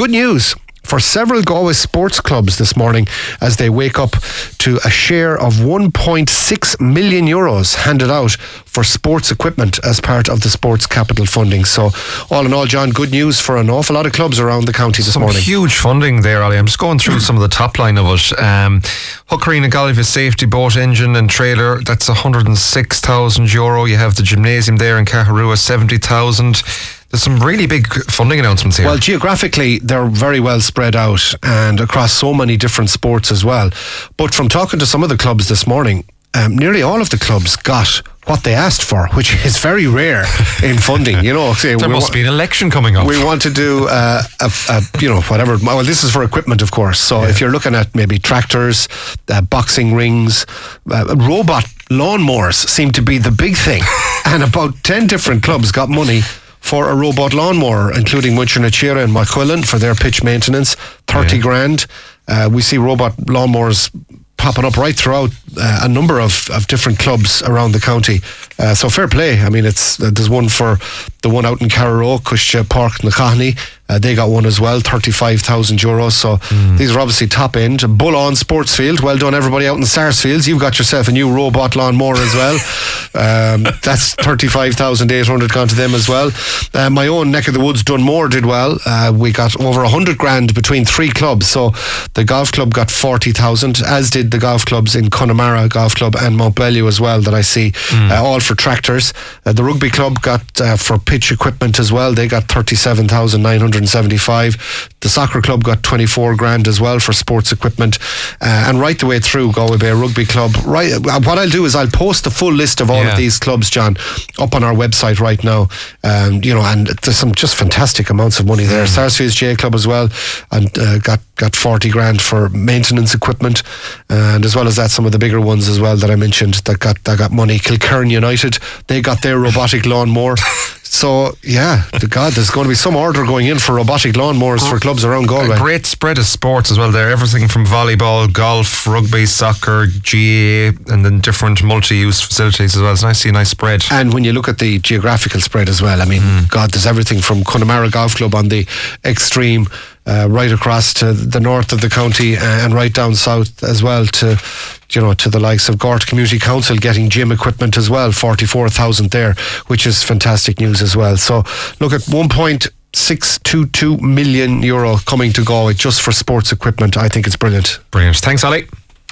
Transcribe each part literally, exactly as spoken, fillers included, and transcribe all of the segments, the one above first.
good news for several Galway sports clubs this morning as they wake up to a share of one point six million euros handed out for sports equipment as part of the sports capital funding. So all in all, John, good news for an awful lot of clubs around the county this some morning. Huge funding there, Ali. I'm just going through some of the top line of it. Um, Hook Arena Galway safety boat engine and trailer, that's one hundred six thousand euro. You have the gymnasium there in Caharua, seventy thousand. There's some really big funding announcements here. Well, geographically, they're very well spread out and across so many different sports as well. But from talking to some of the clubs this morning, um, nearly all of the clubs got what they asked for, which is very rare in funding. You know, say, there must wa- be an election coming up. We want to do, uh, a, a, you know, whatever. Well, this is for equipment, of course. So yeah. If you're looking at maybe tractors, uh, boxing rings, uh, robot lawnmowers seem to be the big thing. And about ten different clubs got money for a robot lawnmower, including Muncher na Tíre and Moyquillan for their pitch maintenance, thirty yeah. grand. Uh, we see robot lawnmowers popping up right throughout uh, a number of, of different clubs around the county. Uh, so fair play. I mean, it's uh, there's one for the one out in Carrow, Cushja Park na Cahny. Uh, they got one as well, thirty-five thousand euros. So mm. these are obviously top end. Bull-on Sports Field. Well done, everybody out in Sarsfields. You've got yourself a new robot lawnmower as well. Um, that's thirty-five thousand eight hundred gone to them as well. Uh, my own neck of the woods, Dunmore, did well. Uh, we got over one hundred grand between three clubs. So the golf club got forty thousand, as did the golf clubs in Connemara Golf Club and Montbellew as well that I see, mm. uh, all for tractors. Uh, the rugby club got uh, for pitch equipment as well. They got thirty-seven thousand nine hundred seventy-five. The soccer club got twenty-four grand as well for sports equipment, uh, and right the way through Galway Bay Rugby Club. Right, uh, what I'll do is I'll post the full list of all yeah. of these clubs, John, up on our website right now. Um, you know, and there's some just fantastic amounts of money there. Mm. Sarsfields J Club as well, and uh, got got forty grand for maintenance equipment, and as well as that, some of the bigger ones as well that I mentioned that got that got money. Kilkerran United, they got their robotic lawnmower. So, yeah, the God, there's going to be some order going in for robotic lawnmowers oh, for clubs around Galway. A great spread of sports as well there. Everything from volleyball, golf, rugby, soccer, G A A, and then different multi-use facilities as well. It's nice to see a nice spread. And when you look at the geographical spread as well, I mean, mm. God, there's everything from Connemara Golf Club on the extreme, uh, right across to the north of the county, uh, and right down south as well to, you know, to the likes of Gort Community Council getting gym equipment as well, forty-four thousand there, which is fantastic news as well. So look at one point six two two million euro coming to Galway just for sports equipment. I think it's brilliant. Brilliant. Thanks, Ali.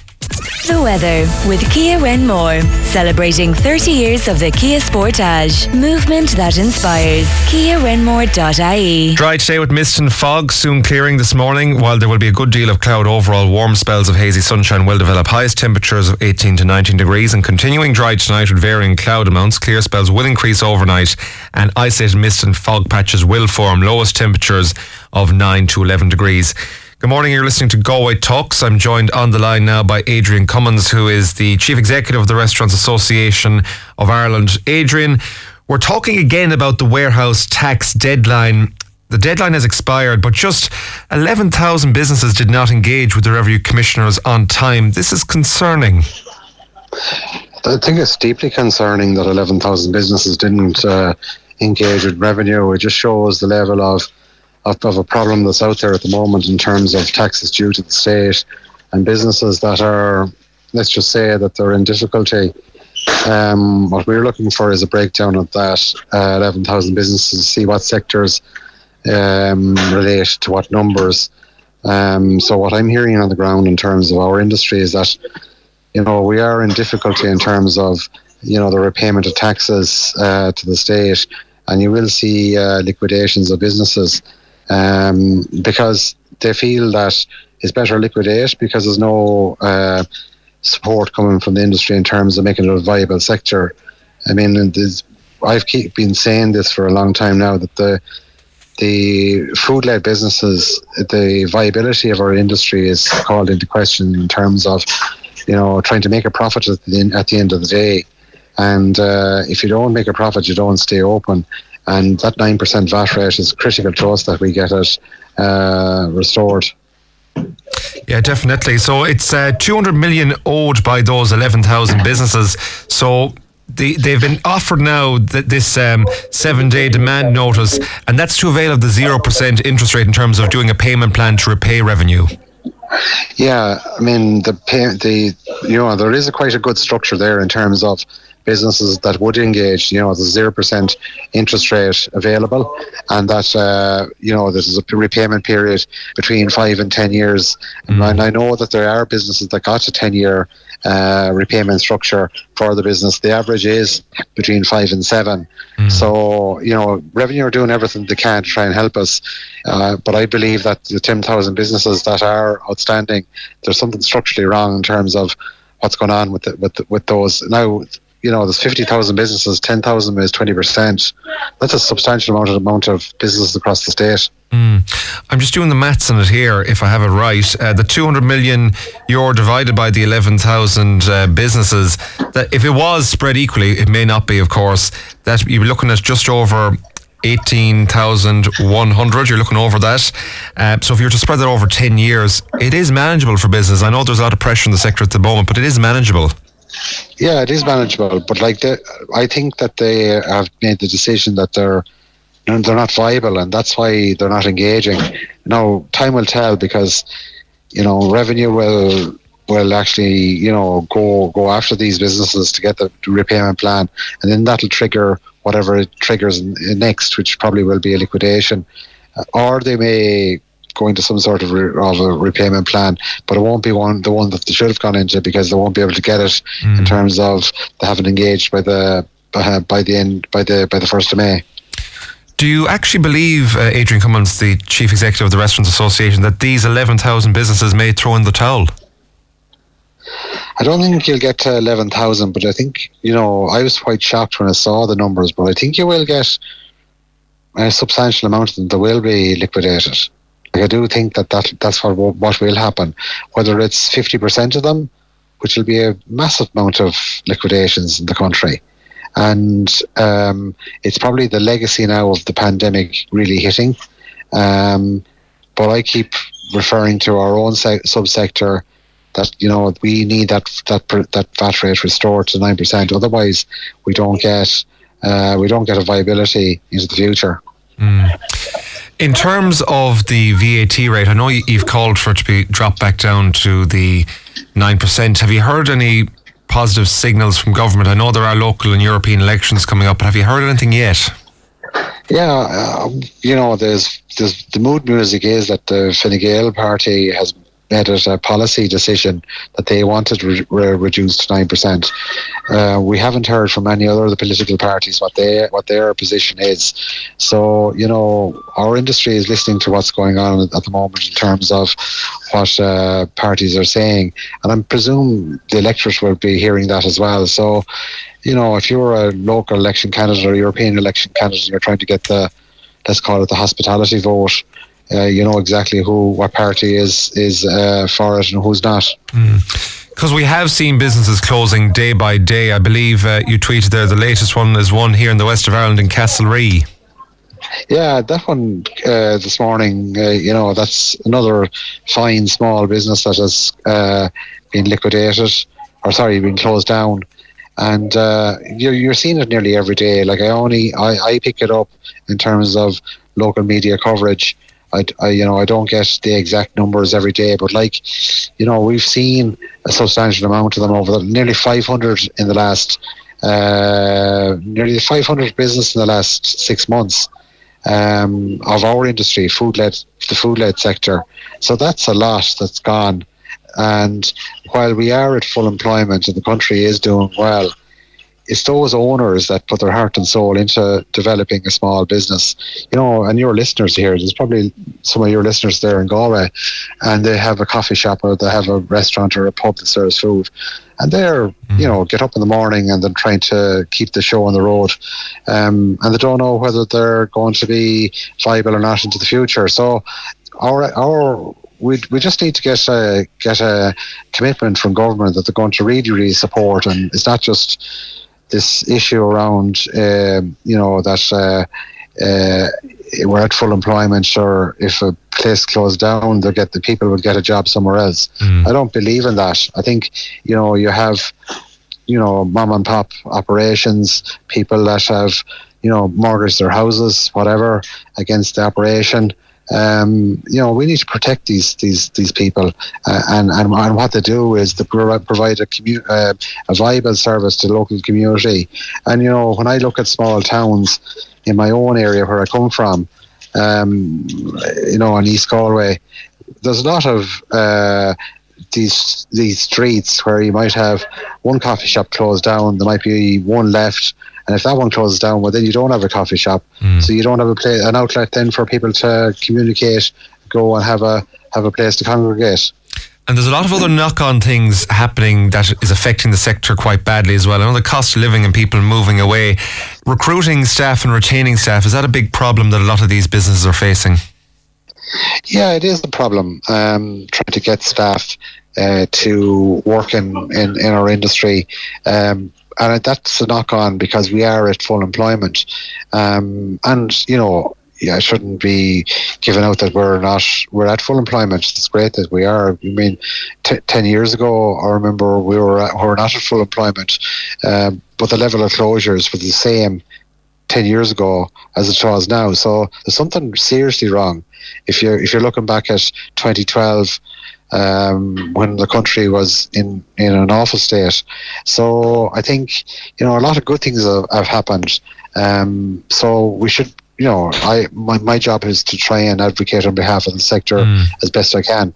The weather with Kia Renmore, celebrating thirty years of the Kia Sportage. Movement that inspires. Kia Renmore dot I E. Dry today with mist and fog, soon clearing this morning. While there will be a good deal of cloud overall, warm spells of hazy sunshine will develop. Highest temperatures of eighteen to nineteen degrees, and continuing dry tonight with varying cloud amounts. Clear spells will increase overnight, and isolated mist and fog patches will form. Lowest temperatures of nine to eleven degrees. Good morning, you're listening to Galway Talks. I'm joined on the line now by Adrian Cummins, who is the Chief Executive of the Restaurants Association of Ireland. Adrian, we're talking again about the warehouse tax deadline. The deadline has expired, but just eleven thousand businesses did not engage with the Revenue Commissioners on time. This is concerning. I think it's deeply concerning that eleven thousand businesses didn't uh, engage with Revenue. It just shows the level of Of, of a problem that's out there at the moment in terms of taxes due to the state, and businesses that are, let's just say that they're in difficulty. Um, what we're looking for is a breakdown of that uh, eleven thousand businesses, see what sectors um, relate to what numbers. Um, so what I'm hearing on the ground in terms of our industry is that, you know, we are in difficulty in terms of, you know, the repayment of taxes uh, to the state, and you will see uh, liquidations of businesses. Um, because they feel that it's better liquidate because there's no uh, support coming from the industry in terms of making it a viable sector. I mean, I've keep been saying this for a long time now, that the the food-led businesses, the viability of our industry is called into question in terms of, you know, trying to make a profit at the, at the end of the day. And uh, if you don't make a profit, you don't stay open. And that nine percent V A T rate is critical to us that we get it uh, restored. Yeah, definitely. So it's uh, two hundred million owed by those eleven thousand businesses. So the, they've been offered now th- this um, seven-day demand notice, and that's to avail of the zero percent interest rate in terms of doing a payment plan to repay revenue. Yeah, I mean, the pay, the you know, there is a quite a good structure there in terms of businesses that would engage. You know, there's zero percent interest rate available, and that uh, you know, there's a repayment period between five and ten years. Mm. And I know that there are businesses that got a ten year uh, repayment structure for the business. The average is between five and seven. Mm. So you know, Revenue are doing everything they can to try and help us. Uh, but I believe that the ten thousand businesses that are outstanding, there's something structurally wrong in terms of what's going on with the, with the, with those now. You know, there's fifty thousand businesses, ten thousand is twenty percent. That's a substantial amount of, amount of businesses across the state. Mm. I'm just doing the maths on it here, if I have it right. Uh, the two hundred million euro divided by the eleven thousand uh, businesses, that if it was spread equally, it may not be, of course, that you'd be looking at just over eighteen thousand one hundred. You're looking over that. Uh, so if you were to spread that over ten years, it is manageable for business. I know there's a lot of pressure in the sector at the moment, but it is manageable. Yeah, it is manageable, but like the, I think that they have made the decision that they're they're not viable, and that's why they're not engaging. Now, time will tell, because you know, Revenue will will actually you know go go after these businesses to get the repayment plan, and then that'll trigger whatever it triggers next, which probably will be a liquidation, or they may go into some sort of, re, of a repayment plan, but it won't be one the one that they should have gone into, because they won't be able to get it mm. in terms of they haven't engaged by the uh, by the end by the by the first of May. Do you actually believe, uh, Adrian Cummins, the Chief Executive of the Restaurants Association, that these eleven thousand businesses may throw in the towel? I don't think you'll get to eleven thousand, but I think, you know, I was quite shocked when I saw the numbers, but I think you will get a substantial amount of them that will be liquidated. Like, I do think that, that that's what, what will happen. Whether it's fifty percent of them, which will be a massive amount of liquidations in the country. And um, it's probably the legacy now of the pandemic really hitting. Um, but I keep referring to our own se- subsector that, you know, we need that that that V A T rate restored to nine percent. Otherwise, we don't get uh, we don't get a viability into the future. Mm. In terms of the V A T rate, I know you've called for it to be dropped back down to the nine percent. Have you heard any positive signals from government? I know there are local and European elections coming up, but have you heard anything yet? Yeah, uh, you know, there's, there's the mood music is that the Fine Gael party has made it a policy decision that they wanted to re- re- reduce to nine percent. Uh, we haven't heard from any other of the political parties what they what their position is. So, you know, our industry is listening to what's going on at the moment in terms of what uh, parties are saying, and I presume the electorate will be hearing that as well. So, you know, if you're a local election candidate or European election candidate and you're trying to get the, let's call it the hospitality vote, Uh, you know exactly who, what party is is uh, for it and who's not. Because mm. we have seen businesses closing day by day. I believe uh, you tweeted there the latest one is one here in the west of Ireland in Castlerea. Yeah, that one uh, this morning, uh, you know, that's another fine small business that has uh, been liquidated, or sorry, been closed down. And uh, you're, you're seeing it nearly every day. Like I only, I, I pick it up in terms of local media coverage. I, I, you know, I don't get the exact numbers every day, but like, you know, we've seen a substantial amount of them over the, nearly five hundred in the last, uh, nearly five hundred business in the last six months um, of our industry, food-led, the food-led sector. So that's a lot that's gone. And while we are at full employment and the country is doing well, it's those owners that put their heart and soul into developing a small business, you know, and your listeners here, there's probably some of your listeners there in Galway, and they have a coffee shop or they have a restaurant or a pub that serves food, and they're, mm. you know, get up in the morning and they're trying to keep the show on the road, um, and they don't know whether they're going to be viable or not into the future. So our, our, We we just need to get a get a commitment from government that they're going to really really support, and it's not just this issue around um, you know that uh, uh, we're at full employment, or if a place closed down, they'll get the people will get a job somewhere else. Mm. I don't believe in that. I think, you know, you have you know, mom and pop operations, people that have, you know, mortgaged their houses, whatever, against the operation. Um, you know, we need to protect these these these people, uh, and, and and what they do is to provide a commu- uh, a viable service to the local community. And you know, when I look at small towns in my own area where I come from, um, you know, in East Galway, there's a lot of uh, these these streets where you might have one coffee shop closed down, there might be one left. And if that one closes down, well, then you don't have a coffee shop, mm. so you don't have a play, an outlet then for people to communicate, go and have a have a place to congregate. And there's a lot of other knock-on things happening that is affecting the sector quite badly as well. I know the cost of living and people moving away, recruiting staff and retaining staff, is that a big problem that a lot of these businesses are facing? Yeah, it is a problem. Um, trying to get staff uh, to work in, in, in our industry. Um, And that's a knock-on because we are at full employment. Um, and, you know, yeah, I shouldn't be giving out that we're not, we're at full employment. It's great that we are. I mean, t- ten years ago, I remember we were, at, we were not at full employment, um, but the level of closures was the same ten years ago as it was now. So there's something seriously wrong. If you're, if you're looking back at twenty twelve, Um, when the country was in, in an awful state. So I think, you know, a lot of good things have, have happened. Um, so we should, you know, I my, my job is to try and advocate on behalf of the sector mm. as best I can.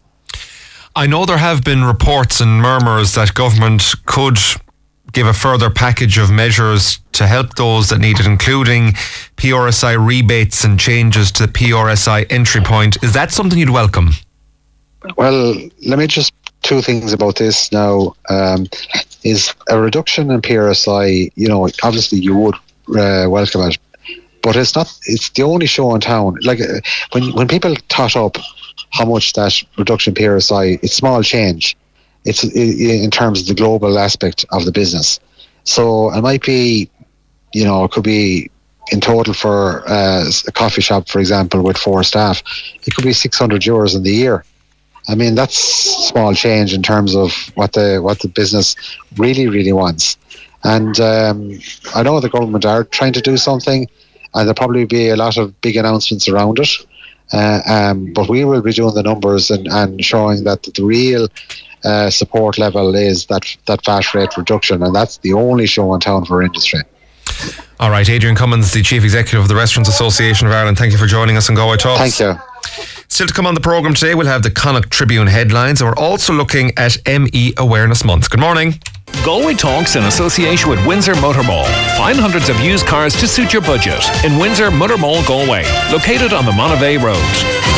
I know there have been reports and murmurs that government could give a further package of measures to help those that need it, including P R S I rebates and changes to the P R S I entry point. Is that something you'd welcome? Well, let me just two things about this now. Um, is a reduction in P R S I, you know, obviously you would uh, welcome it, but it's not. It's the only show in town. Like uh, when when people tot up how much that reduction in P R S I, it's small change. It's it, in terms of the global aspect of the business. So it might be, you know, it could be in total for uh, a coffee shop, for example, with four staff, it could be six hundred euros in the year. I mean, that's small change in terms of what the what the business really, really wants. And um, I know the government are trying to do something, and there'll probably be a lot of big announcements around it. Uh, um, but we will be doing the numbers and, and showing that the real uh, support level is that, that V A T rate reduction, and that's the only show in town for industry. All right, Adrian Cummins, the Chief Executive of the Restaurants Association of Ireland, thank you for joining us on Galway Talks. Thank you. Still to come on the programme today, we'll have the Connacht Tribune headlines, and we're also looking at M E Awareness Month. Good morning. Galway Talks in association with Windsor Motor Mall. Find hundreds of used cars to suit your budget in Windsor Motor Mall, Galway, located on the Monavea Road.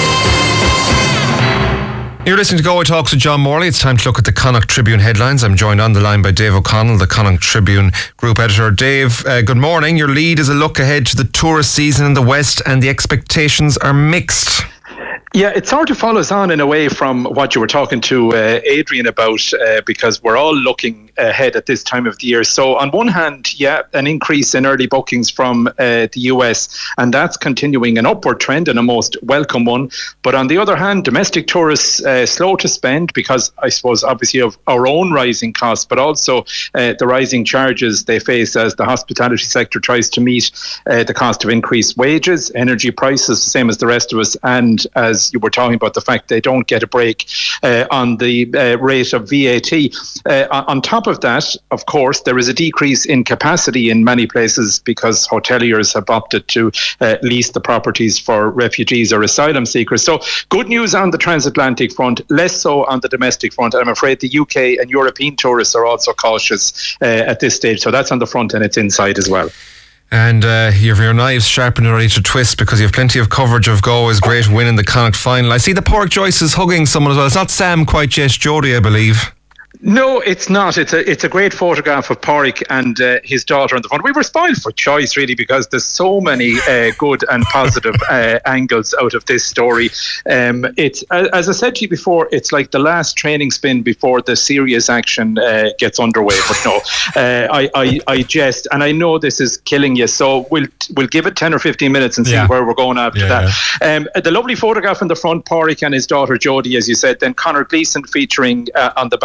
You're listening to Galway Talks with John Morley. It's time to look at the Connacht Tribune headlines. I'm joined on the line by Dave O'Connell, the Connacht Tribune group editor. Dave, uh, good morning. Your lead is a look ahead to the tourist season in the West, and the expectations are mixed. Yeah, it sort of follows on in a way from what you were talking to uh, Adrian about, uh, because we're all looking ahead at this time of the year. So on one hand, yeah, an increase in early bookings from uh, the U S, and that's continuing an upward trend and a most welcome one. But on the other hand, domestic tourists uh, slow to spend because I suppose obviously of our own rising costs, but also uh, the rising charges they face as the hospitality sector tries to meet uh, the cost of increased wages, energy prices, the same as the rest of us, and as you were talking about the fact they don't get a break uh, on the uh, rate of V A T. Uh, on top of that, of course, there is a decrease in capacity in many places because hoteliers have opted to uh, lease the properties for refugees or asylum seekers. So good news on the transatlantic front, less so on the domestic front. I'm afraid the U K and European tourists are also cautious uh, at this stage. So that's on the front and it's inside as well. And uh, you have your knives sharpened and ready to twist because you have plenty of coverage of Galway's great win in the Connacht final. I see the Pork Joyce is hugging someone as well. It's not Sam quite yet, Jody, I believe. No, it's not. It's a it's a great photograph of Pádraig and uh, his daughter on the front. We were spoiled for choice, really, because there's so many uh, good and positive uh, angles out of this story. Um, it's as I said to you before, it's like the last training spin before the serious action uh, gets underway. But no, uh, I, I I jest, and I know this is killing you, so we'll we'll give it ten or fifteen minutes and see yeah. where we're going after yeah, that. Yeah. Um, the lovely photograph in the front, Pádraig and his daughter Jodie, as you said. Then Conor Gleeson featuring uh, on the back with that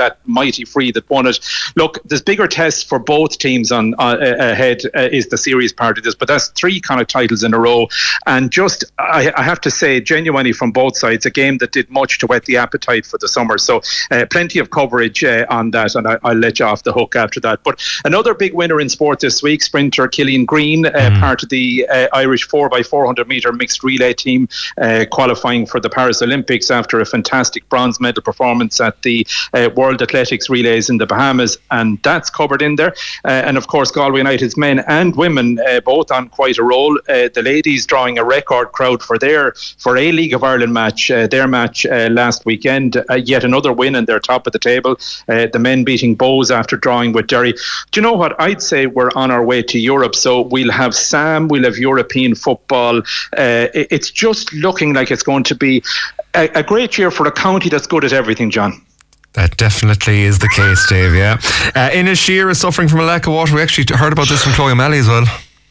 that mighty free that won it. Look, there's bigger tests for both teams on uh, ahead uh, is the serious part of this, but that's three kind of titles in a row. And just, I, I have to say, genuinely from both sides, a game that did much to whet the appetite for the summer. So uh, plenty of coverage uh, on that, and I, I'll let you off the hook after that. But another big winner in sport this week, sprinter Killian Green, uh, mm. part of the uh, Irish four by four hundred metre mixed relay team, uh, qualifying for the Paris Olympics after a fantastic bronze medal performance at the uh, World Athletics Relays in the Bahamas, and that's covered in there. Uh, and of course, Galway United's men and women uh, both on quite a roll. Uh, the ladies drawing a record crowd for their for a League of Ireland match, uh, their match uh, last weekend. Uh, yet another win, and they're top of the table. Uh, the men beating Bowes after drawing with Derry. Do you know what? I'd say we're on our way to Europe. So we'll have Sam, we'll have European football. Uh, it's just looking like it's going to be a, a great year for a county that's good at everything, John. That definitely is the case, Dave, yeah. Uh, Inisheer is suffering from a lack of water. We actually heard about this from Chloe O'Malley as well.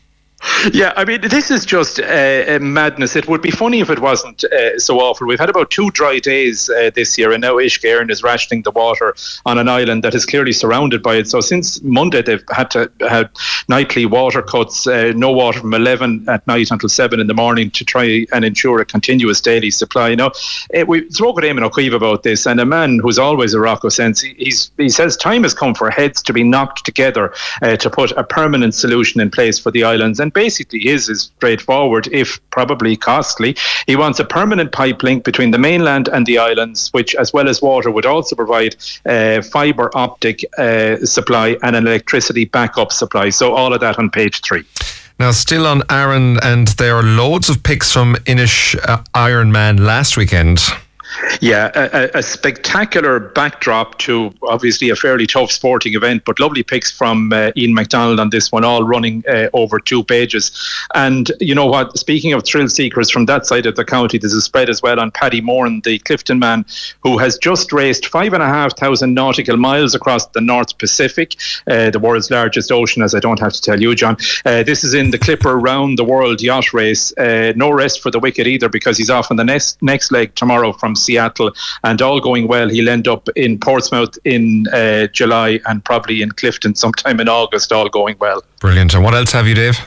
Yeah, I mean, this is just uh, madness. It would be funny if it wasn't uh, so awful. We've had about two dry days uh, this year, and now Ishgairn is rationing the water on an island that is clearly surrounded by it. So since Monday, they've had to have nightly water cuts, uh, no water from eleven at night until seven in the morning to try and ensure a continuous daily supply. Now, uh, we spoke with Eamon O'Keefe about this, and a man who's always a rock of sense, he, he's, he says time has come for heads to be knocked together uh, to put a permanent solution in place for the islands. And basically his is straightforward, if probably costly. He wants a permanent pipe link between the mainland and the islands, which, as well as water, would also provide uh, fibre optic uh, supply and an electricity backup supply. So all of that on page three. Now, still on Arran, and there are loads of pics from Inish uh, Ironman last weekend. Yeah, a, a spectacular backdrop to obviously a fairly tough sporting event, but lovely pics from uh, Ian MacDonald on this one, all running uh, over two pages. And you know what, speaking of thrill seekers from that side of the county, there's a spread as well on Paddy Moran, the Clifton man, who has just raced five and a half thousand nautical miles across the North Pacific, uh, the world's largest ocean, as I don't have to tell you, John. Uh, this is in the Clipper Round the World yacht race. Uh, no rest for the wicked either, because he's off on the next, next leg tomorrow from Seattle, and all going well, he'll end up in Portsmouth in uh, July and probably in Clifton sometime in August, all going well. Brilliant. And what else have you, Dave?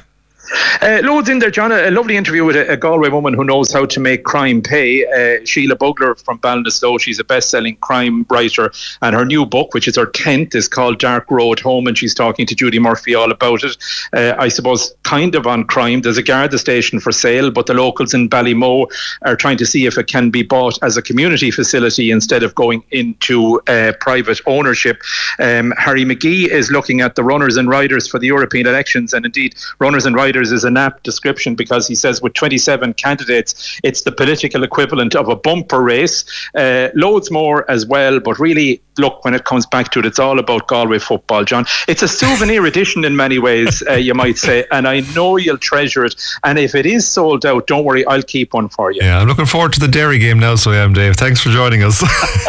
Uh, loads in there, John. A, a lovely interview with a, a Galway woman who knows how to make crime pay. Uh, Sheila Bugler from Ballinasloe. She's a best-selling crime writer, and her new book, which is her tenth, is called Dark Road Home, and she's talking to Judy Murphy all about it. Uh, I suppose kind of on crime. There's a Garda station for sale, but the locals in Ballymoe are trying to see if it can be bought as a community facility instead of going into uh, private ownership. Um, Harry McGee is looking at the runners and riders for the European elections, and indeed runners and riders is an apt description, because he says with twenty-seven candidates, it's the political equivalent of a bumper race. Uh, loads more as well, but really, look, when it comes back to it, it's all about Galway football, John. It's a souvenir edition in many ways, uh, you might say, and I know you'll treasure it. And if it is sold out, don't worry, I'll keep one for you. Yeah, I'm looking forward to the Derry game now, so I am, Dave. Thanks for joining us.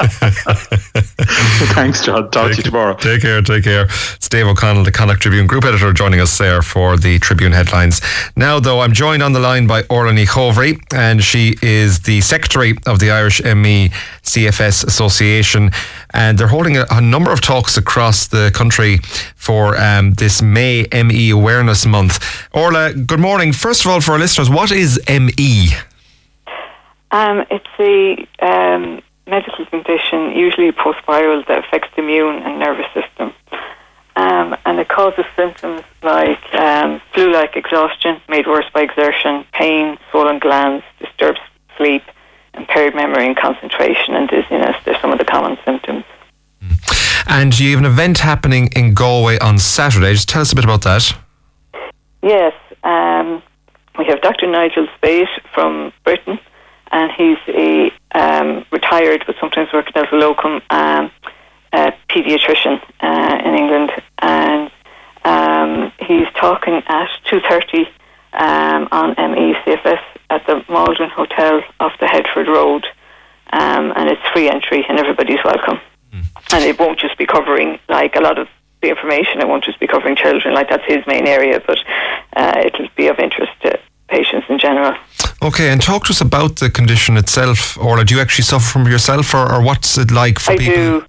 Thanks, John. Talk take, to you tomorrow. Take care, take care. It's Dave O'Connell, the Connacht Tribune Group Editor, joining us there for the Tribune headlines. Now, though, I'm joined on the line by Orla Ní Chomhry, and she is the Secretary of the Irish M E C F S Association, and they're holding a, a number of talks across the country for um, this May M E Awareness Month. Orla, good morning. First of all, for our listeners, what is M E? Um, it's a um, medical condition, usually post-viral, that affects the immune and nervous system. Um, and it causes symptoms like um, flu-like exhaustion, made worse by exertion, pain, swollen glands, disturbed sleep, impaired memory and concentration, and dizziness. They're some of the common symptoms. And you have an event happening in Galway on Saturday. Just tell us a bit about that. Yes. Um, we have Doctor Nigel Spate from Britain, and he's a um, retired, but sometimes working as a locum um Uh, paediatrician uh, in England, and um, he's talking at two thirty um, on M E C F S at the Maldron Hotel off the Headford Road, um, and it's free entry and everybody's welcome. Mm. And it won't just be covering, like, a lot of the information, it won't just be covering children, like that's his main area, but uh, it'll be of interest to patients in general. Okay, and talk to us about the condition itself, Orla. Do you actually suffer from yourself, or, or what's it like for I people? do.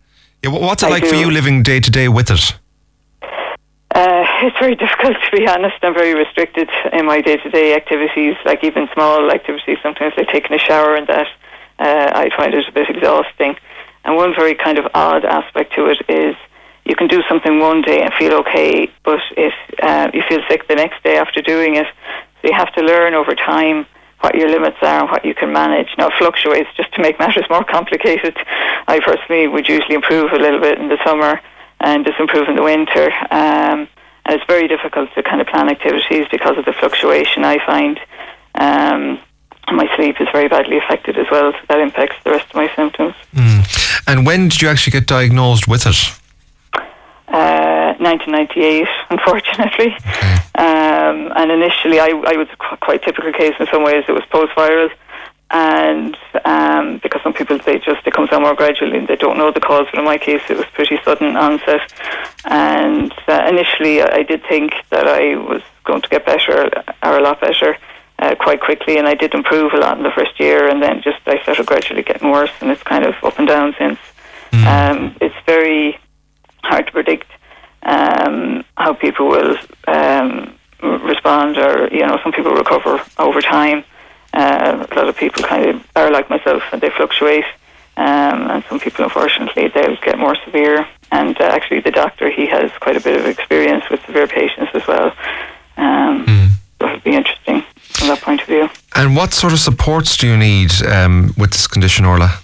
Yeah, what's it I like do. for you living day to day with it? Uh, it's very difficult, to be honest. I'm very restricted in my day-to-day activities, like even small activities. Sometimes like taking a shower and that, uh, I find it a bit exhausting. And one very kind of odd aspect to it is you can do something one day and feel okay, but if uh, you feel sick the next day after doing it, so you have to learn over time what your limits are and what you can manage. Now, it fluctuates. Just to make matters more complicated, I personally would usually improve a little bit in the summer and disimprove in the winter. Um, and it's very difficult to kind of plan activities because of the fluctuation, I find. Um, and my sleep is very badly affected as well, so that impacts the rest of my symptoms. Mm. And when did you actually get diagnosed with it? Uh, nineteen ninety-eight, unfortunately. Okay. Um, and initially, I, I was a quite typical case in some ways. It was post-viral. And um, because some people, they just, it comes on more gradually and they don't know the cause. But in my case, it was pretty sudden onset. And uh, initially, I did think that I was going to get better, or a lot better, uh, quite quickly. And I did improve a lot in the first year. And then just I started gradually getting worse. And it's kind of up and down since. Mm. Um, it's very hard to predict um, how people will um, respond, or, you know, some people recover over time. Uh, a lot of people kind of are like myself and they fluctuate, um, and some people, unfortunately, they'll get more severe. And uh, actually the doctor, he has quite a bit of experience with severe patients as well. Um, mm. So it'll be interesting from that point of view. And what sort of supports do you need um, with this condition, Orla?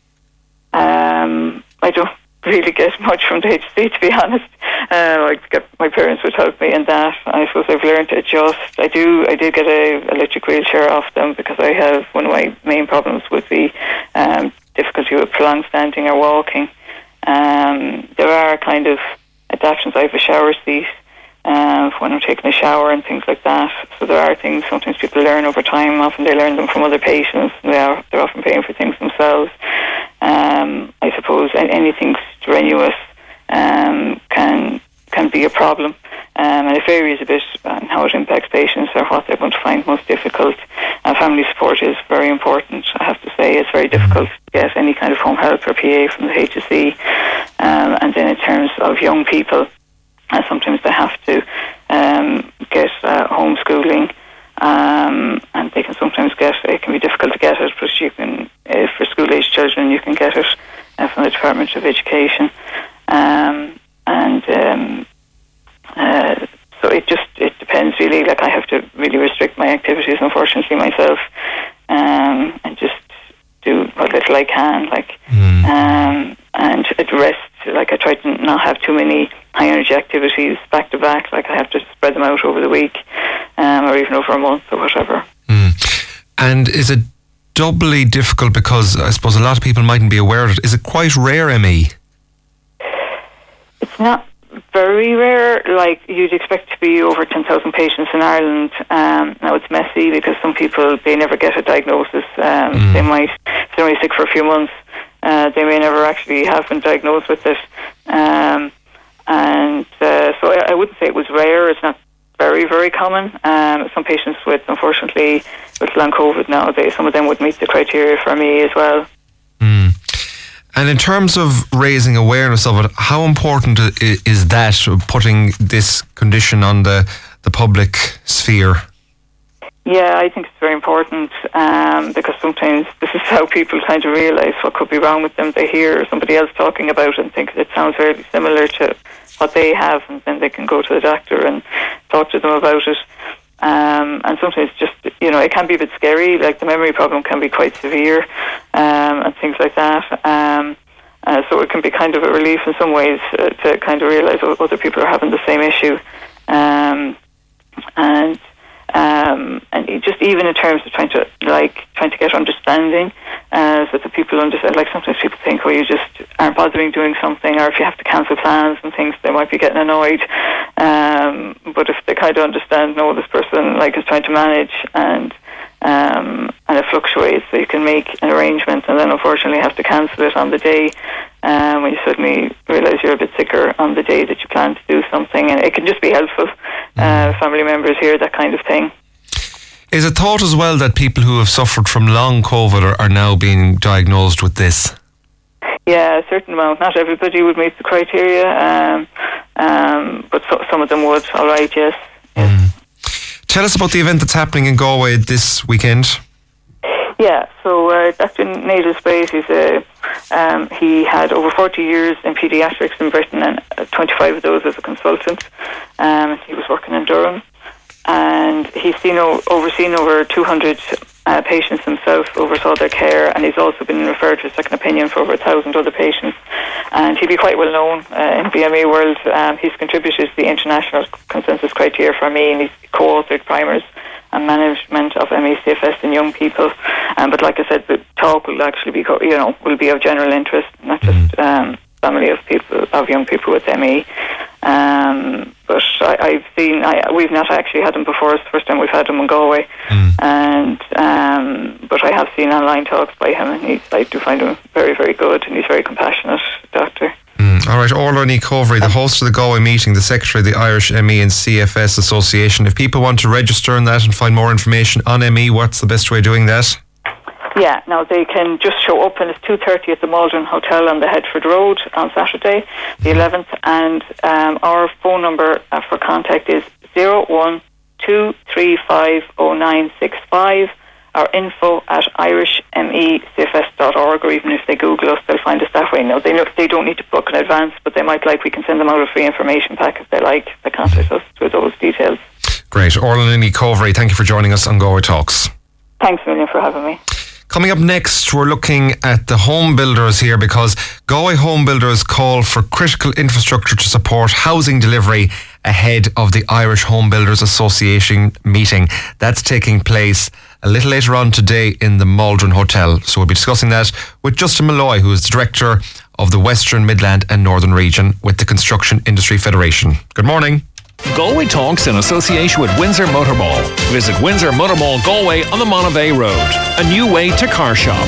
Um, I don't really get much from the H C, to be honest. Uh, I get, my parents would help me in that. I suppose I've learned to adjust. I do. I did get a electric wheelchair off them because I have, one of my main problems would be um, difficulty with prolonged standing or walking. Um, there are kind of adaptations. I have a shower seat uh, when I'm taking a shower and things like that. So there are things sometimes people learn over time. Often they learn them from other patients. They are, they're often paying for things themselves. Um, I suppose anything strenuous um, can can be a problem, um, and it varies a bit on how it impacts patients or what they're going to find most difficult. And family support is very important, I have to say. It's very difficult to get any kind of home help or P A from the H S E. Um, and then in terms of young people, uh, sometimes they have to um, get uh, homeschooling. Um, and they can sometimes get, it can be difficult to get it, but you can, uh, for school-age children, you can get it uh, from the Department of Education. Um, and um, uh, so it just, it depends really. Like, I have to really restrict my activities, unfortunately, myself, um, and just do what little I can, like, mm. um, and rest. Like, I try to not have too many high-energy activities back to back. Like, I have to spread them out over the week, um, or even over a month or whatever. Mm. And is it doubly difficult because I suppose a lot of people mightn't be aware of it? Is it quite rare, M E? It's not very rare. Like, you'd expect to be over ten thousand patients in Ireland. Um, now, it's messy because some people, they never get a diagnosis. Um, mm. They might, if they're only sick for a few months, uh, they may never actually have been diagnosed with it. Um, and uh, so I, I wouldn't say it was rare. It's not very, very common. Um, some patients with, unfortunately, with long COVID now, they, some of them would meet the criteria for me as well. Mm. And in terms of raising awareness of it, how important is that, putting this condition on the, the public sphere? Yeah, I think it's very important, um, because sometimes this is how people kind of realise what could be wrong with them. They hear somebody else talking about it and think it sounds very similar to what they have, and then they can go to the doctor and talk to them about it. Um, and sometimes just, you know, it can be a bit scary, like the memory problem can be quite severe, um, and things like that. Um, uh, so it can be kind of a relief in some ways uh, to kind of realise other people are having the same issue. Um, and um, and just even in terms of trying to, like, trying to get understanding, uh, so that people understand, like sometimes people think, oh, you just aren't bothering doing something, or if you have to cancel plans and things, they might be getting annoyed. Um, but if they kind of understand, no, this person, like, is trying to manage, and um, and it fluctuates, so you can make an arrangement and then unfortunately have to cancel it on the day, um, when you suddenly realise you're a bit sicker on the day that you plan to do something. And it can just be helpful. Uh, family members hear that kind of thing. Is it thought as well that people who have suffered from long COVID are, are now being diagnosed with this? Yeah, a certain amount. Not everybody would meet the criteria, um, um, but so, some of them would. All right, yes. yes. Mm. Tell us about the event that's happening in Galway this weekend. Yeah, so uh, Doctor Nigel Speight, he's a, um, he had over forty years in paediatrics in Britain, and uh, twenty-five of those as a consultant. Um, he was working in Durham, and he's seen o- overseen over two hundred uh, patients himself, oversaw their care, and he's also been referred for a second opinion for over a thousand other patients. And he'd be quite well known uh, in the M E world. Um, he's contributed to the international consensus criteria for M E, and he's co-authored primers and management of M E C F S in young people. Um, but like I said, the talk will actually be, you know, will be of general interest, not just um, family of people, of young people with M E. Um, but I, I've seen, I, we've not actually had him before. It's the first time we've had him in Galway. Mm. And um, but I have seen online talks by him, and he's, I do find him very, very good, and he's very compassionate doctor. Mm. All right, Orla Ní Chomhairí, the host of the Galway meeting, the secretary of the Irish M E and C F S Association. If people want to register in that and find more information on M E, what's the best way of doing that? Yeah, now they can just show up, and it's two thirty at the Maldron Hotel on the Headford Road on Saturday, the eleventh, and um, our phone number uh, for contact is zero one two three five zero nine six five, or info at irish m e c f s dot org, or even if they Google us, they'll find us that way. Now, they know, they don't need to book in advance, but they might like, we can send them out a free information pack if they like. They contact us with those details. Great. Orla Ní Chomhairí, thank you for joining us on Galway Talks. Thanks a million for having me. Coming up next, we're looking at the home builders here, because Galway home builders call for critical infrastructure to support housing delivery ahead of the Irish Home Builders Association meeting. That's taking place a little later on today in the Maldron Hotel. So we'll be discussing that with Justin Malloy, who is the Director of the Western, Midland and Northern Region with the Construction Industry Federation. Good morning. Galway Talks in association with Windsor Motor Mall. Visit Windsor Motor Mall Galway on the Monavea Road. A new way to car shop.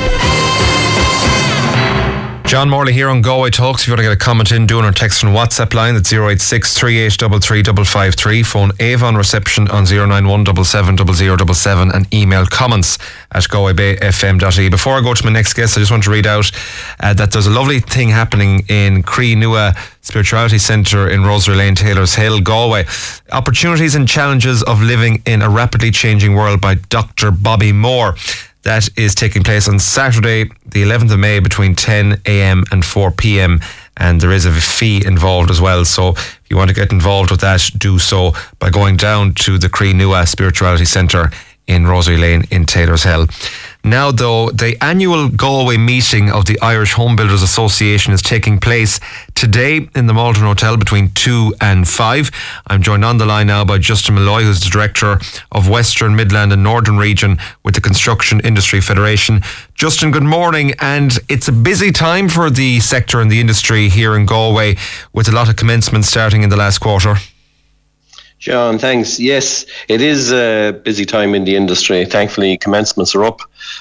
John Morley here on Galway Talks. If you want to get a comment in, do it on our text and WhatsApp line, that's zero eight six, three eight three three, five five three. Phone Avon reception on zero nine one seven seven zero zero seven seven, and email comments at galway bay f m dot i e. Before I go to my next guest, I just want to read out uh, that there's a lovely thing happening in Cree Nua Spirituality Centre in Rosary Lane, Taylor's Hill, Galway. Opportunities and Challenges of Living in a Rapidly Changing World by Doctor Bobby Moore. That is taking place on Saturday, the eleventh of May, between ten a.m. and four p.m. And there is a fee involved as well. So if you want to get involved with that, do so by going down to the Cree Nua Spirituality Centre in Rosary Lane in Taylor's Hill. Now, though, the annual Galway meeting of the Irish Home Builders Association is taking place today in the Maldron Hotel between two and five. I'm joined on the line now by Justin Malloy, who's the Director of Western, Midland and Northern Region with the Construction Industry Federation. Justin, good morning. And it's a busy time for the sector and the industry here in Galway, with a lot of commencements starting in the last quarter. John, thanks. Yes, it is a busy time in the industry. Thankfully, commencements are up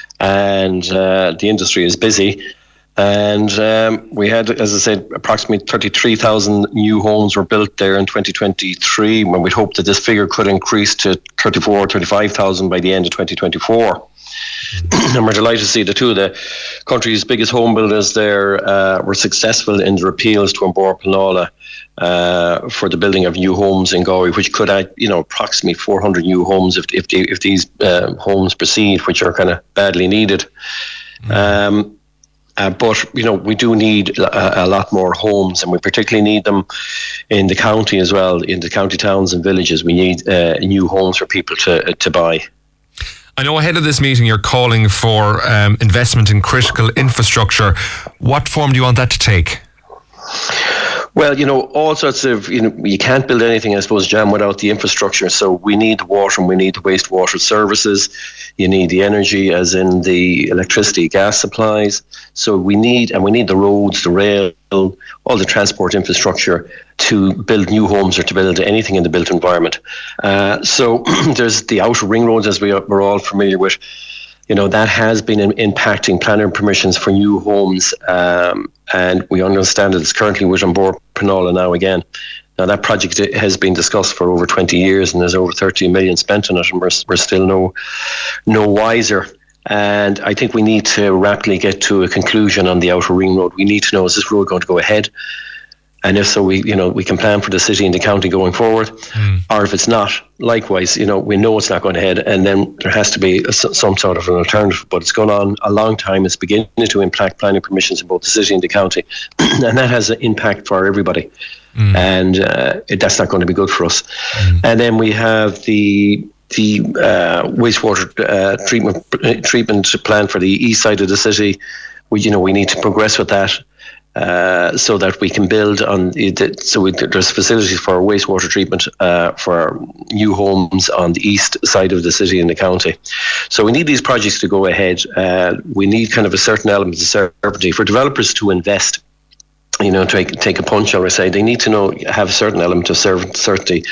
and uh, the industry is busy. And um, we had, as I said, approximately thirty-three thousand new homes were built there in twenty twenty-three, when we'd hope that this figure could increase to thirty-four, thirty-five thousand by the end of twenty twenty-four. Mm-hmm. And we're delighted to see the two of the country's biggest home builders there uh, were successful in their appeals to An Bord Pleanála uh, for the building of new homes in Galway, which could add, you know, approximately four hundred new homes if if, they, if these uh, homes proceed, which are kind of badly needed. Mm-hmm. Um, Uh, but, you know, we do need a, a lot more homes, and we particularly need them in the county as well, in the county towns and villages. We need uh, new homes for people to to buy. I know ahead of this meeting you're calling for um, investment in critical infrastructure. What form do you want that to take? Well, you know, all sorts of, you know, you can't build anything, I suppose, Jam, without the infrastructure. So we need the water and we need the wastewater services. You need the energy, as in the electricity, gas supplies. So we need, and we need the roads, the rail, all the transport infrastructure to build new homes or to build anything in the built environment. Uh, so there's the outer ring roads, as we are, we're all familiar with. You know, that has been in, impacting planning permissions for new homes. Um, and we understand that it's currently with An Bord Pleanála now again. Now, that project has been discussed for over twenty years, and there's over thirty million spent on it, and we're, we're still no no wiser. And I think we need to rapidly get to a conclusion on the Outer Ring Road. We need to know, is this road going to go ahead? And if so, we, you know, we can plan for the city and the county going forward. Mm. Or if it's not, likewise, you know, we know it's not going ahead, and then there has to be a, some sort of an alternative. But it's gone on a long time. It's beginning to impact planning permissions in both the city and the county, and that has an impact for everybody. Mm. And uh, it, that's not going to be good for us. Mm. And then we have the the uh, wastewater uh, treatment uh, treatment plan for the east side of the city. We, you know, we need to progress with that. Uh, so that we can build on it. So we, there's facilities for wastewater treatment uh, for new homes on the east side of the city and the county. So we need these projects to go ahead. Uh, we need kind of a certain element of certainty for developers to invest. You know, take take a punch, or I say, they need to know have a certain element of certainty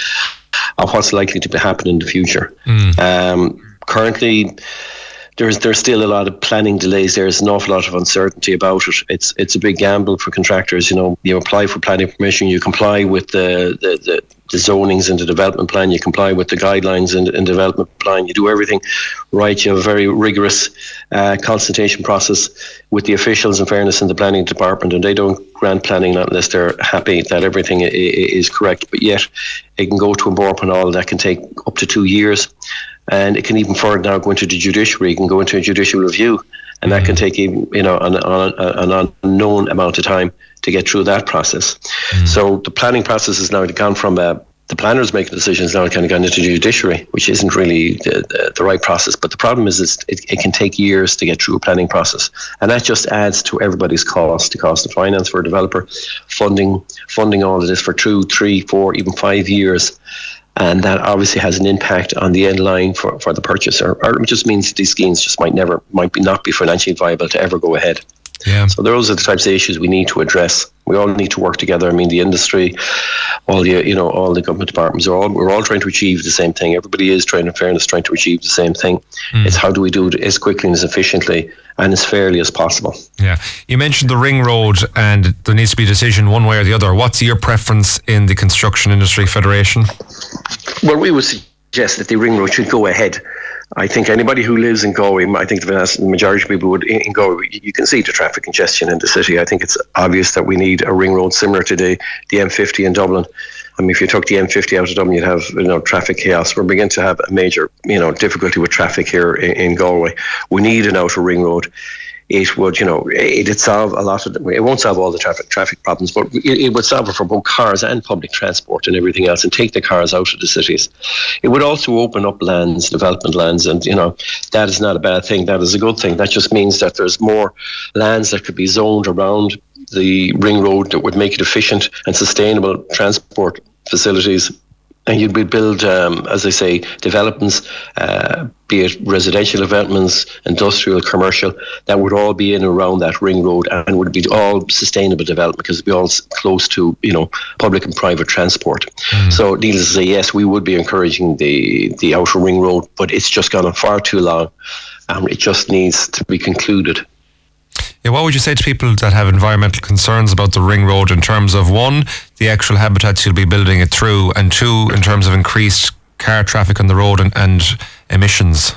of what's likely to happen in the future. Mm. Um, currently. There's there's still a lot of planning delays. There's an awful lot of uncertainty about it. It's it's a big gamble for contractors. You know, you apply for planning permission, you comply with the the, the, the zonings in the development plan, you comply with the guidelines in the in development plan, you do everything right. You have a very rigorous uh, consultation process with the officials, in fairness, in the planning department, and they don't grant planning unless they're happy that everything is correct. But yet, it can go to a board and all that can take up to two years. And it can even further now go into the judiciary. It can go into a judicial review, and that can take even, you know, an, an, an unknown amount of time to get through that process. Mm. So the planning process has now gone from uh, the planners making decisions now kind of gone into the judiciary, which isn't really the, the, the right process. But the problem is, is it, it can take years to get through a planning process, and that just adds to everybody's cost, the cost of finance for a developer, funding, funding all of this for two, three, four, even five years. And that obviously has an impact on the end line for, for the purchaser, or it just means these schemes just might never, might be not be financially viable to ever go ahead. Yeah. So those are the types of issues we need to address. We all need to work together. I mean, the industry, all the, you know, all the government departments are all, we're all trying to achieve the same thing. Everybody is trying, in fairness, trying to achieve the same thing. Mm. It's how do we do it as quickly and as efficiently and as fairly as possible. Yeah. You mentioned the Ring Road, and there needs to be a decision one way or the other. What's your preference in the Construction Industry Federation? Well, we would suggest that the Ring Road should go ahead. I think anybody who lives in Galway, I think the majority of people would in Galway, you can see the traffic congestion in the city. I think it's obvious that we need a ring road similar to the, the M fifty in Dublin. I mean, if you took the M fifty out of Dublin, you'd have, you know, traffic chaos. We're beginning to have a major, you know, difficulty with traffic here in, in Galway. We need an outer ring road. It would, you know, it'd solve a lot of them. It won't solve all the traffic traffic problems, but it, it would solve it for both cars and public transport and everything else, and take the cars out of the cities. It would also open up lands, development lands, and, you know, that is not a bad thing. That is a good thing. That just means that there's more lands that could be zoned around the ring road that would make it efficient and sustainable transport facilities. And you'd build, um, as I say, developments, uh, be it residential developments, industrial, commercial, that would all be in and around that ring road, and would be all sustainable development because it'd be all close to, you know, public and private transport. Mm. So needless to say, yes, we would be encouraging the, the outer ring road, but it's just gone on far too long. Um, it just needs to be concluded. Yeah, what would you say to people that have environmental concerns about the ring road in terms of, one, the actual habitats you'll be building it through, and two, in terms of increased car traffic on the road and, and emissions?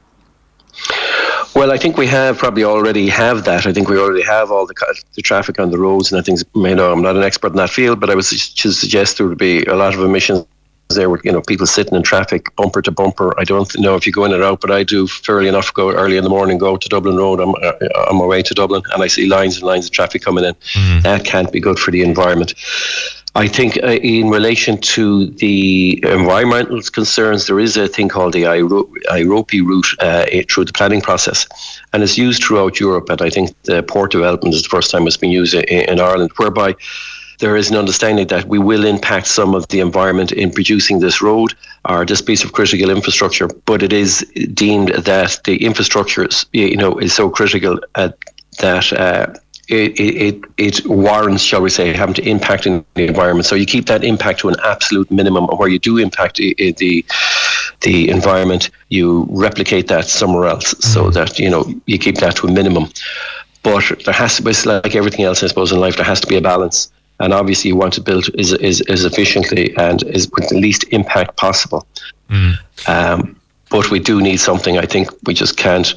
Well, I think we have probably already have that. I think we already have all the, the traffic on the roads, and I think, you know, I'm not an expert in that field, but I would suggest there would be a lot of emissions there with, you know, people sitting in traffic bumper to bumper. I don't know if you go in or out, but I do fairly enough go early in the morning, go to Dublin Road. I'm uh, on my way to Dublin, and I see lines and lines of traffic coming in. Mm. That can't be good for the environment. I think uh, in relation to the environmental concerns, there is a thing called the I R O P route uh, through the planning process, and it's used throughout Europe. And I think the port development is the first time it's been used in, in Ireland, whereby there is an understanding that we will impact some of the environment in producing this road or this piece of critical infrastructure, but it is deemed that the infrastructure is, you know, is so critical uh, that uh, it, it it warrants, shall we say, having to impact in the environment. So you keep that impact to an absolute minimum, or where you do impact the the, the environment, you replicate that somewhere else, mm-hmm. so that, you know, you keep that to a minimum. But there has to be, like everything else, I suppose, in life, there has to be a balance. And obviously you want to build as, as, as efficiently and as with the least impact possible. Mm. Um, but we do need something. I think we just can't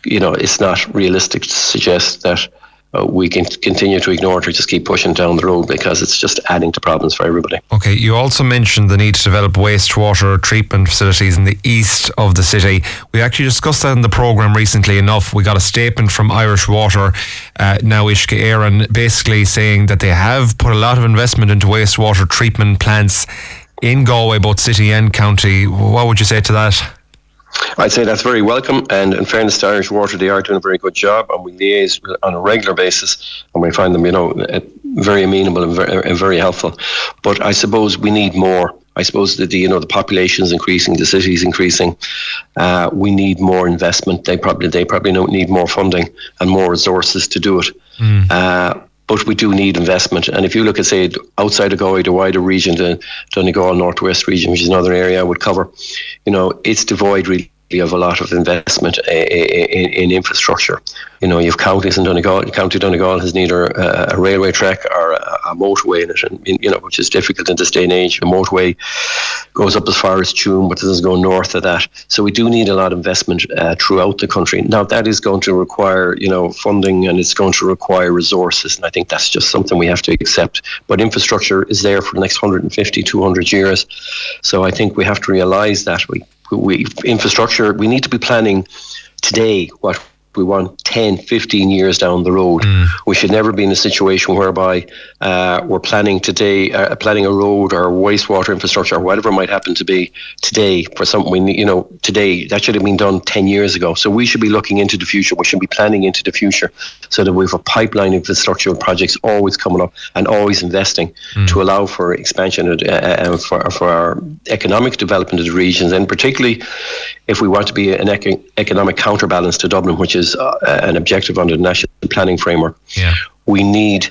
you know, it's not realistic to suggest that uh, we can continue to ignore it or just keep pushing down the road, because it's just adding to problems for everybody. Okay, you also mentioned the need to develop wastewater treatment facilities in the east of the city. We actually discussed that in the programme recently enough. We got a statement from Irish Water, uh, now Uisce Éireann, basically saying that they have put a lot of investment into wastewater treatment plants in Galway, both city and county. What would you say to that? I'd say that's very welcome, and in fairness to Irish Water, they are doing a very good job, and we liaise on a regular basis, and we find them, you know, very amenable and very, and very helpful. But I suppose we need more. I suppose that the, you know, the population is increasing, the city is increasing. Uh, we need more investment. They probably they probably don't need more funding and more resources to do it. Mm. Uh, But we do need investment. And if you look at, say, outside of Galway, the wider region, the Donegal Northwest region, which is another area I would cover, you know, it's devoid really of a lot of investment in, in infrastructure. You know, you've counties in Donegal. County Donegal has neither a, a railway track or a, a motorway in it, and, you know, which is difficult in this day and age. The motorway goes up as far as Tuam, but it doesn't go north of that. So we do need a lot of investment uh, throughout the country. Now, that is going to require, you know, funding, and it's going to require resources, and I think that's just something we have to accept. But infrastructure is there for the next one hundred fifty, two hundred years. So I think we have to realise that we, we infrastructure, we need to be planning today what we want ten, fifteen years down the road. Mm. We should never be in a situation whereby uh, we're planning today, uh, planning a road or wastewater infrastructure or whatever it might happen to be today for something we need, you know, today. That should have been done ten years ago. So we should be looking into the future. We should be planning into the future so that we have a pipeline of infrastructure projects always coming up and always investing mm. to allow for expansion and uh, for, for our economic development of the regions, and particularly if we want to be an ec- economic counterbalance to Dublin, which is uh, an objective under the National Planning Framework. Yeah. We need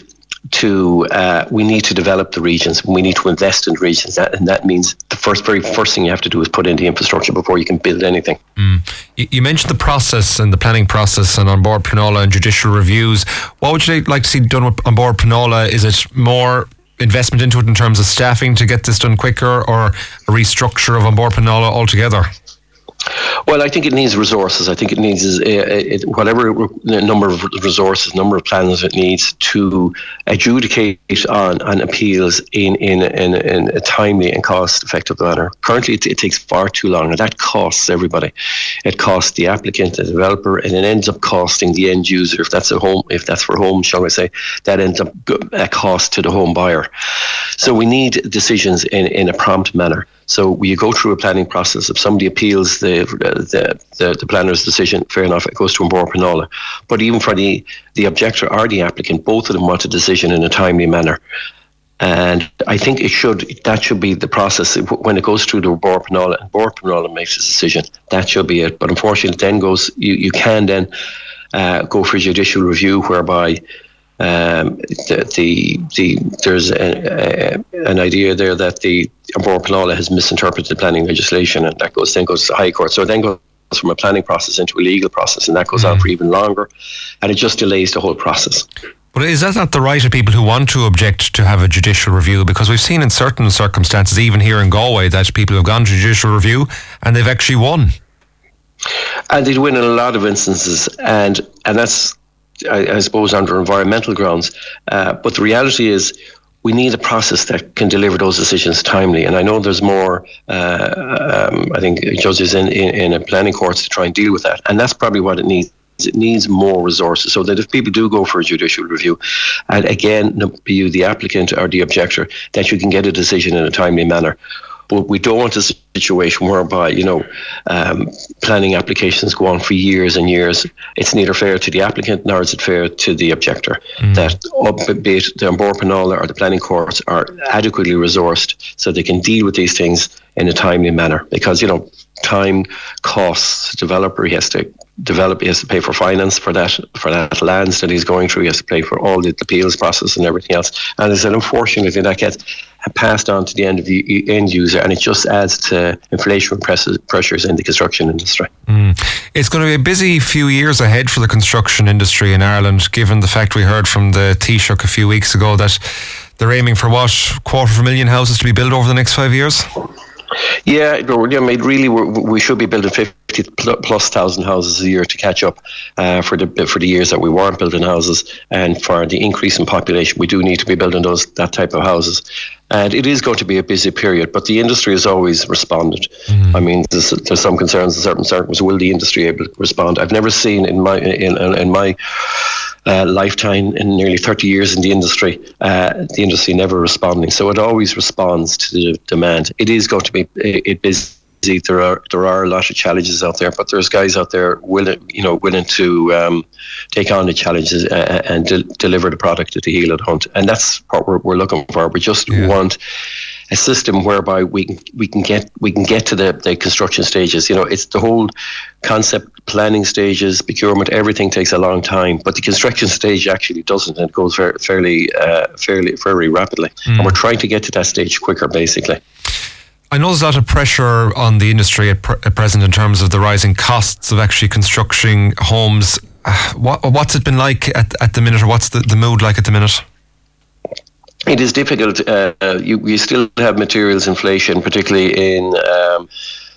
to uh, we need to develop the regions. We need to invest in the regions, that, and that means the first, very first thing you have to do is put in the infrastructure before you can build anything. Mm. You, you mentioned the process and the planning process, and on board Pleanála and judicial reviews. What would you like to see done with, on board Pleanála? Is it more investment into it in terms of staffing to get this done quicker, or a restructure of on board Pleanála altogether? Well, I think it needs resources. I think it needs uh, it, whatever number of resources, number of plans it needs to adjudicate on, on appeals in, in, in, in a timely and cost-effective manner. Currently, it, it takes far too long, and that costs everybody. It costs the applicant, the developer, and it ends up costing the end user. If that's a home, if that's for home, shall I say, that ends up a cost to the home buyer. So we need decisions in, in a prompt manner. So you go through a planning process. If somebody appeals the the, the, the planner's decision, fair enough, it goes to An Bord Pleanála. But even for the, the objector or the applicant, both of them want a decision in a timely manner. And I think it should that should be the process. When it goes through the An Bord Pleanála, and Bord Pleanála makes a decision, that should be it. But unfortunately, it then goes, you, you can then uh, go for judicial review, whereby Um, the, the the there's a, a, an idea there that the An Bord Pleanála has misinterpreted planning legislation, and that goes then goes to the High Court. So it then goes from a planning process into a legal process, and that goes mm. on for even longer, and it just delays the whole process. But is that not the right of people who want to object to have a judicial review? Because we've seen in certain circumstances, even here in Galway, that people have gone to judicial review and they've actually won. And they'd win in a lot of instances, and and that's, I, I suppose, under environmental grounds. Uh, but the reality is we need a process that can deliver those decisions timely. And I know there's more, uh, um, I think, judges in, in, in a planning courts to try and deal with that. And that's probably what it needs. It needs more resources, so that if people do go for a judicial review, and again, be you the applicant or the objector, that you can get a decision in a timely manner. But we don't want a situation whereby, you know, um, planning applications go on for years and years. It's neither fair to the applicant nor is it fair to the objector. Mm. That, be it the An Bord Pleanála or the planning courts, are adequately resourced so they can deal with these things in a timely manner. Because, you know, time costs. The developer, he has to develop, he has to pay for finance for that for that lands that he's going through. He has to pay for all the appeals process and everything else. And I said, unfortunately, that gets passed on to the end of the end user, and it just adds to inflationary pressures in the construction industry. Mm. It's going to be a busy few years ahead for the construction industry in Ireland, given the fact we heard from the Taoiseach a few weeks ago that they're aiming for, what, quarter of a million houses to be built over the next five years? Yeah, I mean, really, we're, we should be building fifty plus thousand houses a year to catch up uh, for the for the years that we weren't building houses, and for the increase in population, we do need to be building those that type of houses. And it is going to be a busy period, but the industry has always responded. Mm. I mean, there's, there's some concerns in certain circles. Will the industry able to respond? I've never seen in my in in my uh, lifetime, in nearly thirty years in the industry, uh, the industry never responding. So it always responds to the demand. It is going to be it busy. There are there are a lot of challenges out there, but there's guys out there willing, you know, willing to um, take on the challenges and, and de- deliver the product at the heel of the hunt, and that's what we're, we're looking for. We just yeah. want a system whereby we can we can get we can get to the, the construction stages. You know, it's the whole concept, planning stages, procurement, everything takes a long time, but the construction stage actually doesn't, and it goes very, fairly uh, fairly very rapidly, mm. and we're trying to get to that stage quicker, basically. I know there's a lot of pressure on the industry at, pre- at present in terms of the rising costs of actually constructing homes. Uh, what, what's it been like at, at the minute, or what's the, the mood like at the minute? It is difficult. Uh, you, you still have materials inflation, particularly in um,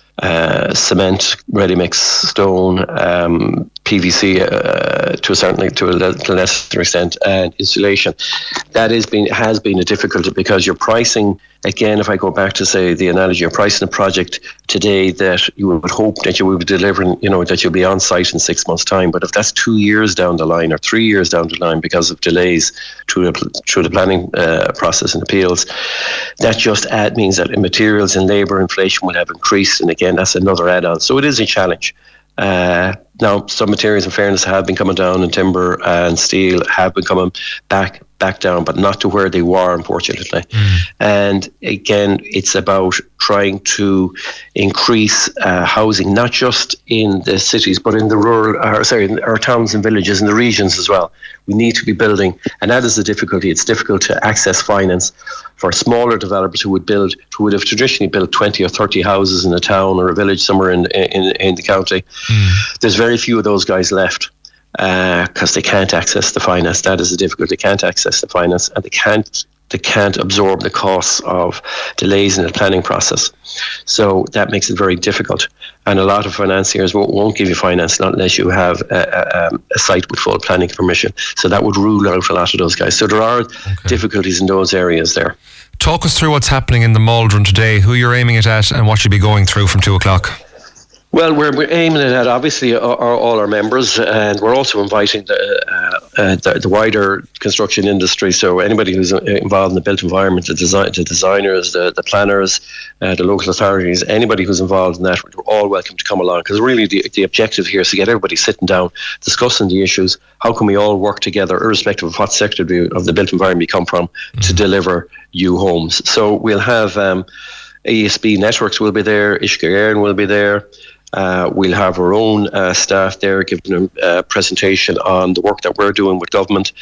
uh, cement, ready mix, stone, um, P V C uh, to a certain to a lesser extent, and insulation. That has been has been a difficulty because you're pricing. Again, if I go back to say the analogy, you're pricing a project today that you would hope that you will be delivering, you know, that you'll be on site in six months' time. But if that's two years down the line or three years down the line because of delays through the, through the planning uh, process and appeals, that just add means that materials and labour inflation will have increased. And again, that's another add-on. So it is a challenge. Uh, now, some materials, in fairness, have been coming down, and timber and steel have been coming back back down, but not to where they were, unfortunately. Mm. And again, it's about trying to increase uh, housing, not just in the cities, but in the rural, or sorry, in our towns and villages, in the regions as well. We need to be building, and that is the difficulty. It's difficult to access finance for smaller developers who would build, who would have traditionally built twenty or thirty houses in a town or a village somewhere in in, in the county. Mm. There's very few of those guys left because uh, they can't access the finance. That is the difficulty. They can't access the finance, and they can't they can't absorb the costs of delays in the planning process. So that makes it very difficult. And a lot of financiers won't, won't give you finance not unless you have a, a, a site with full planning permission. So that would rule out a lot of those guys. So there are okay. difficulties in those areas there. Talk us through what's happening in the Maldron today, who you're aiming it at, and what you'll be going through from two o'clock. Well, we're, we're aiming at obviously our, our, all our members, and we're also inviting the, uh, uh, the the wider construction industry. So anybody who's involved in the built environment, the design, the designers, the the planners, uh, the local authorities, anybody who's involved in that, we're all welcome to come along. Because really, the the objective here is to get everybody sitting down, discussing the issues. How can we all work together, irrespective of what sector of the built environment we come from, mm-hmm. to deliver new homes? So we'll have um, A S B Networks will be there, Uisce Éireann will be there. Uh, we'll have our own uh, staff there giving a uh, presentation on the work that we're doing with government.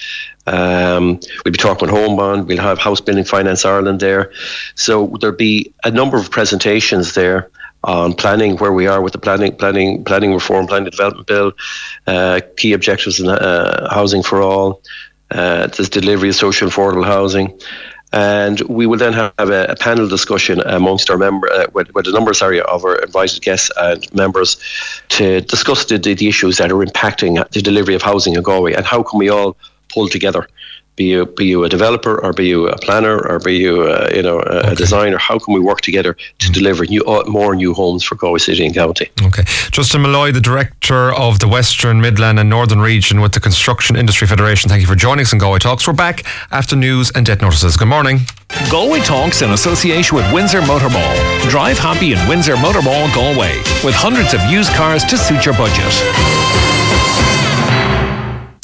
Um, we'll be talking with HomeBond. We'll have House Building Finance Ireland there. So there'll be a number of presentations there on planning, where we are with the planning, planning, planning reform, planning development bill, uh, key objectives in uh, housing for all, uh, the delivery of social affordable housing. And we will then have a, a panel discussion amongst our member, uh, with, with a number sorry, of our invited guests and members to discuss the, the, the issues that are impacting the delivery of housing in Galway, and how can we all pull together. Be you, be you a developer, or be you a planner, or be you a, you know, a, okay. a designer. How can we work together to deliver new, uh, more new homes for Galway City and County? Okay. Justin Malloy, the Director of the Western, Midland and Northern Region with the Construction Industry Federation, thank you for joining us in Galway Talks. We're back after news and debt notices. Good morning. Galway Talks in association with Windsor Motor Mall. Drive happy in Windsor Motor Mall, Galway, with hundreds of used cars to suit your budget.